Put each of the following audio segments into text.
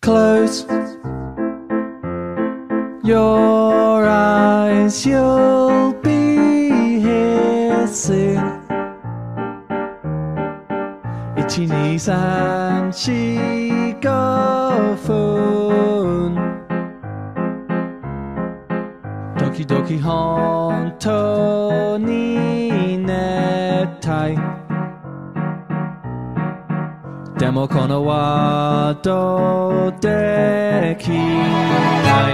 Close your eyes, you'll be here soon. 1、2、3、4、5分ドキドキ本当に熱帯でもこのワードできない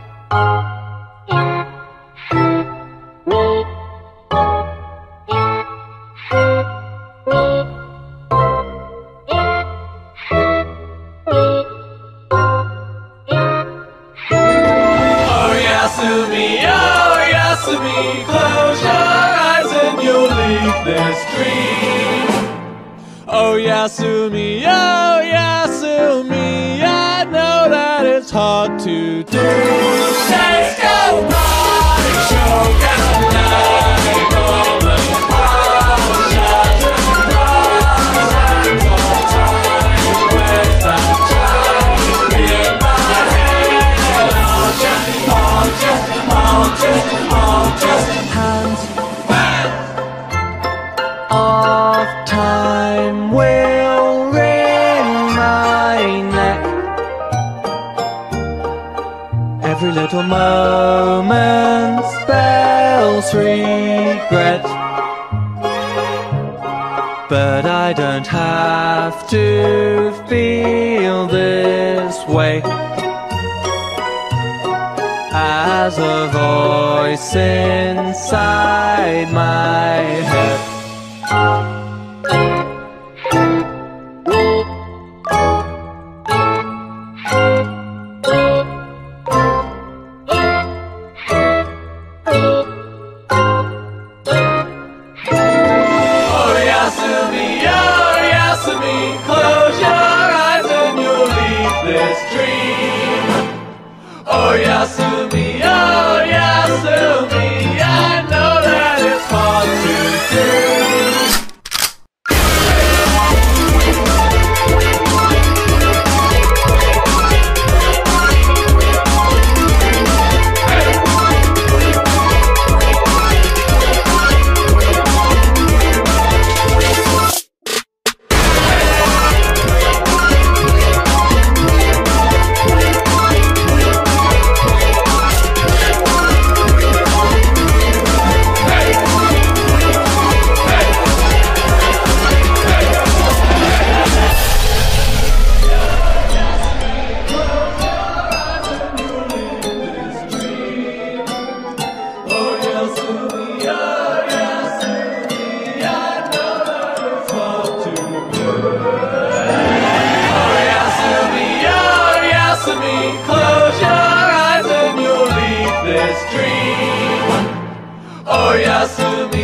Close your eyes and you'll leave this dream. Oh Yasumi, I know that it's hard to do. Let's go party, show down night, moment, passion, rise and time. Where's that child? In my head, I'll just hands of time will wring my neck. Every little moment spells regret, but I don't have to feel this way. As a voice inside my head Oh Yasumi, close your eyes and you'll leave this dream. Oh Yasumi, I know that it's hard to do. Close your eyes and you'll leave this dream. Oh Yasumi.